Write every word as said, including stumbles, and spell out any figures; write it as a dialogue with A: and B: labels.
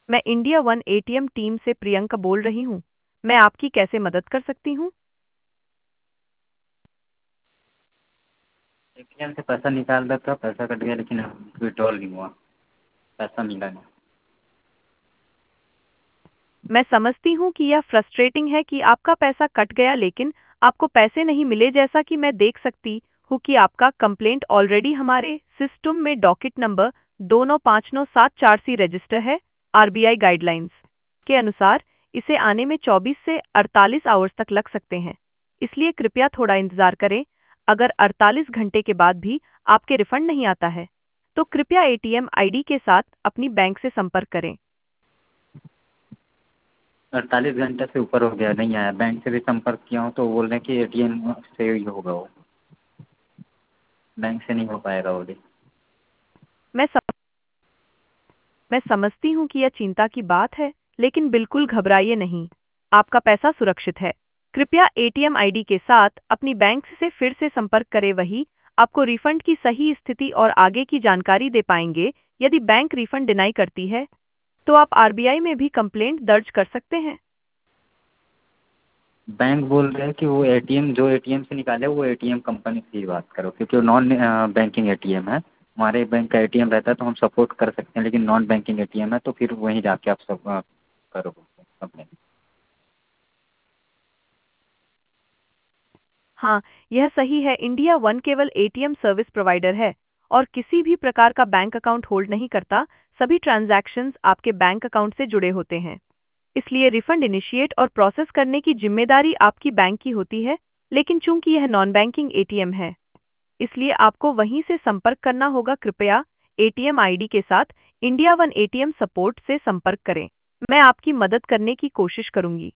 A: मैं India one ATM team से प्रियंका बोल रही हूँ। मैं आपकी कैसे मदद कर सकती हूँ?
B: एटीएम से पैसा निकाल रहा था, पैसा कट गया लेकिन विड्रॉल नहीं हुआ, पैसा मिला नहीं।
A: मैं समझती हूँ कि यह फ्रस्ट्रेटिंग है कि आपका पैसा कट गया लेकिन आपको पैसे नहीं मिले। जैसा कि मैं देख सकती हूँ कि आपका कंप्लेंट ऑलरेडी हमारे सिस्टम में डॉकेट नंबर दो नौ पाँच नौ सात चार सी रजिस्टर है। आरबीआई गाइडलाइंस के अनुसार इसे आने में चौबीस से अड़तालीस आवर्स तक लग सकते हैं, इसलिए कृपया थोड़ा इंतजार करें। अगर अड़तालीस घंटे के बाद भी आपके रिफंड नहीं आता है, तो कृपया एटीएम आईडी के साथ अपनी बैंक से संपर्क करें।
B: अड़तालीस घंटे से ऊपर हो गया, नहीं आया। बैंक से भी संपर्क किया हूँ तो बोल रहे हैं कि एटीएम से ही होगा वो, बैंक से नहीं हो पाएगा वो भी।
A: मैं सम... मैं समझती हूँ कि यह चिंता की बात है, लेकिन बिल्कुल घबराइए नहीं। आपका पैसा सुरक्षित है। कृपया एटीएम आईडी के साथ अपनी बैंक से फिर से संपर्क करें, वही आपको रिफंड की सही स्थिति और आगे की जानकारी दे पाएंगे। यदि बैंक रिफंड डिनाई करती है, तो आप आरबीआई में भी कंप्लेंट दर्ज कर सकते हैं।
B: बैंक बोल रहे हैं कि वो एटीएम जो एटीएम से निकाले वो एटीएम कंपनी से ही बात करो, क्योंकि वो नॉन बैंकिंग एटीएम है। हमारे बैंक का एटीएम रहता है तो हम सपोर्ट कर सकते हैं, लेकिन नॉन बैंकिंग एटीएम है तो फिर वहीं जाके आप सब अ, करो कंप्लेन।
A: हाँ, यह सही है। इंडिया वन केवल एटीएम सर्विस प्रोवाइडर है और किसी भी प्रकार का बैंक अकाउंट होल्ड नहीं करता। सभी ट्रांजैक्शंस आपके बैंक अकाउंट से जुड़े होते हैं, इसलिए रिफंड इनिशिएट और प्रोसेस करने की जिम्मेदारी आपकी बैंक की होती है। लेकिन चूंकि यह नॉन बैंकिंग एटीएम है, इसलिए आपको वहीं से संपर्क करना होगा। कृपया एटीएम आईडी के साथ इंडिया वन एटीएम सपोर्ट से संपर्क करें। मैं आपकी मदद करने की कोशिश करूंगी।